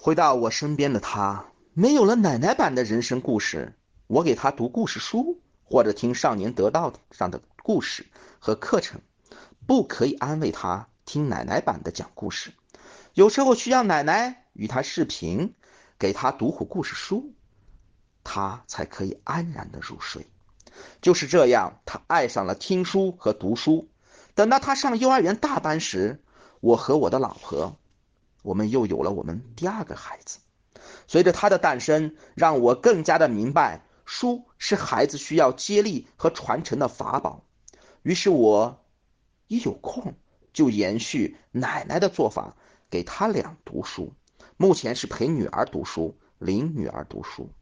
回到我身边的他，没有了奶奶版的人生故事，我给他读故事书，或者听少年得道上的故事和课程，不可以安慰他听奶奶版的讲故事。有时候需要奶奶与他视频，给他读会故事书，他才可以安然的入睡。就是这样，他爱上了听书和读书。等到他上幼儿园大班时，我和我的老婆，我们又有了我们第二个孩子。随着他的诞生，让我更加的明白，书是孩子需要接力和传承的法宝。于是我一有空就延续奶奶的做法，给他俩读书。目前是陪女儿读书，领女儿读书。